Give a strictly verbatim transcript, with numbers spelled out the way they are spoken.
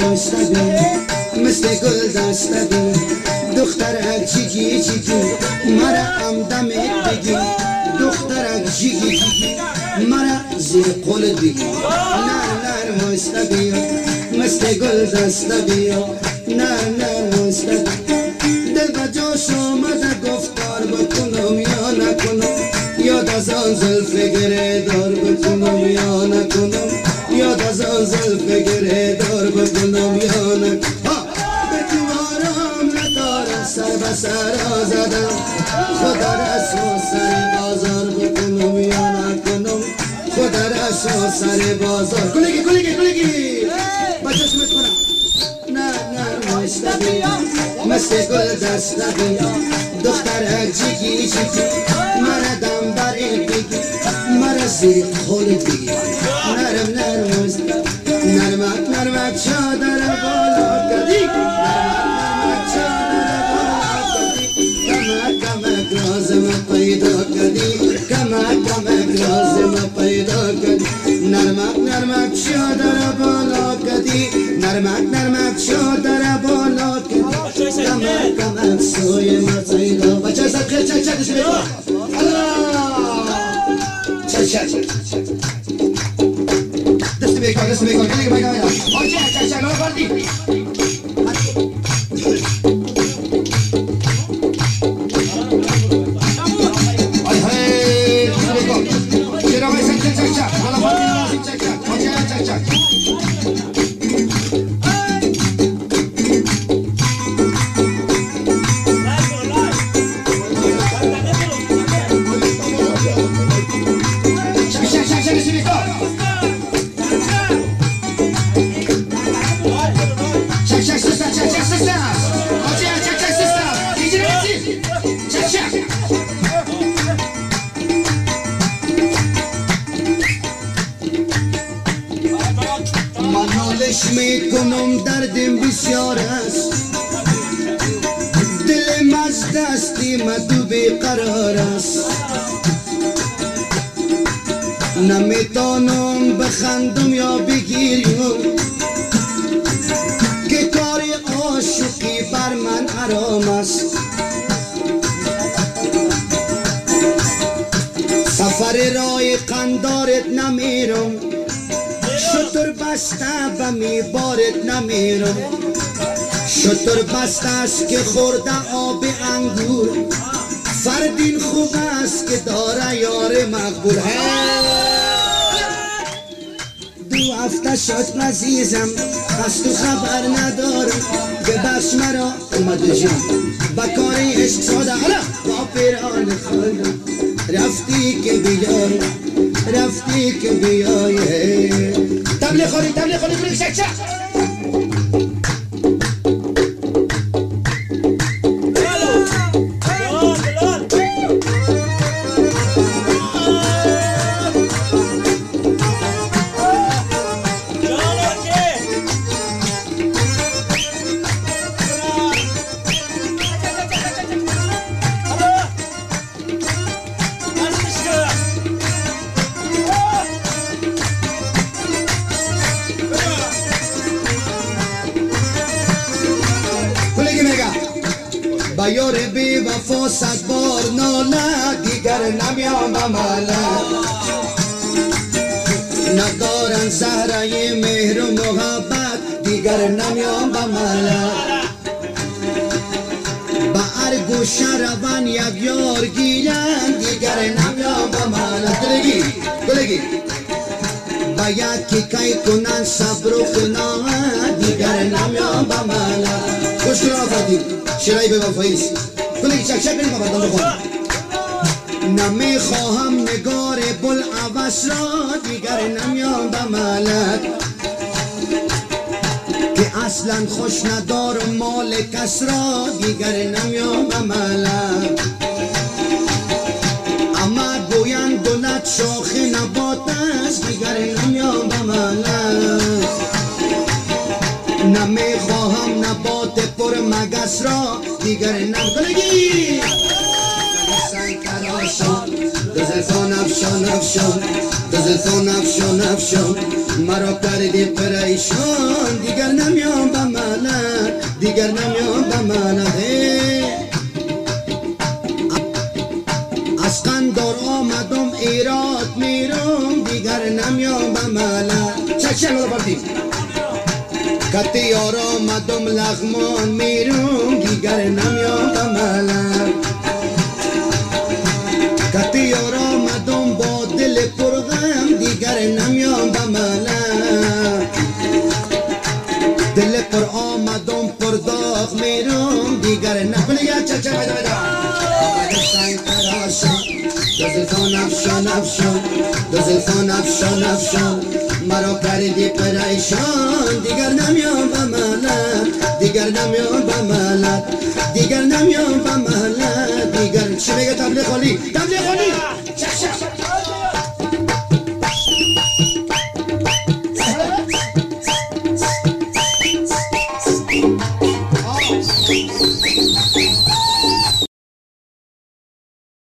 مستبی مثل گل دستبی دخترک جیگی جیگی مرا همدمت بگی دخترک جیگی جیگی مرا زیر قول بگی نر نر مستبی مثل گل دستبی نر نر مستبی دل بجاش آمده گفتار بکنم یا نکنم یاد از آن زلف گره دار بکنم یا نکنم یاد از آن زلف گره دار بکنم یا نکنم به دیوارم ندارم سر به سر آزدم خدا رسو سر بازار بکنم یا نکنم خدا رسو سر بازار کلگی کلگی کلگی بچه سمت کنم نه نه مستقی مثل گل دستقی دخترک جیگی جیگی مردم بری بگی مرا زیر خول بگی نرم نرم نرمک نرمک چادر بالا کدی نرمک چادر بالا کدی کمک کمک لازم پیدا کدی کمک کمک لازم پیدا کدی نرمک نرمک چادر بالا کدی نرمک نرمک چادر بالا کدی کمک کمک سوی مرتیدا بچه از خیلی چک چکش بگو چک چک دست بیکار دست بیکار کلی که بگم آجه چک چک لارو کردی آی های دست بیکار چرا باید چک چک چک لارو کردی لازم چک چک آجه چک چک میکنم دردم بسیار است دل مست دستی مدو بیقرار است نمیتانم بخندم یا بگیریم که کار عاشقی بر من حرام است سفر راه قندارت نمیرم شطر بسته و میبارد نمیرم شطر بسته است که خورده آب انگور فردین خوب است که داره یار مقبول دو هفته شد عزیزم از تو خبر ندارم ببخش مرا اومد جان با کاری عشق ساده حالا با پیران خودم رفتی که بیای رفتی که بیای تبلیغ خوری تبلیغ خوری بلیغ شک شک یار بی وفا صد بار ناله دیگر نمیام بماله ندارن زهره مهر و محبت دیگر نمیام بماله با هر گوشه روان یک یار گیرن دیگر نمیام بماله گلگی گلگی با یکی کی کنن صبر و خناه دیگر نمیام بماله خوش کنم آفردی شرایی به وفاییست کلی چک چک بریم بردم بخوام نمیخواهم نگار بل عوض را دیگر نمیام به ملک که اصلا خوش ندارم مال کس را دیگر نمیام به ملک اما گوین گلت شاخ نبات است دیگر نمیام به ملک نمیخواهم نبات پر مگس را دیگر نکنگی سنگ تراشان دو زلفان افشان افشان دو زلفان افشان افشان مرا کردی پریشان دیگر نمیام به منت دیگر نمیام به منت از قندار آمدم ایراد میرم دیگر نمیام به منت چک چک رو بردیم کتیار آمدم لغمان میرم دیگر نمیام به منت کتیار آمدم با دل پرغم دیگر نمیام به منت دل پر آمدم پر داغ میرم دیگر نکنه چه چه بده بده سنگ تراشم دو زلفان افشان افشان دو زلفان افشان افشان مرا کردی پریشان دیگر نمیام به منت دیگر نمیام به منت دیگر نمیام به منت دیگر چی بگه تبلیغ خالی تبلیغ خالی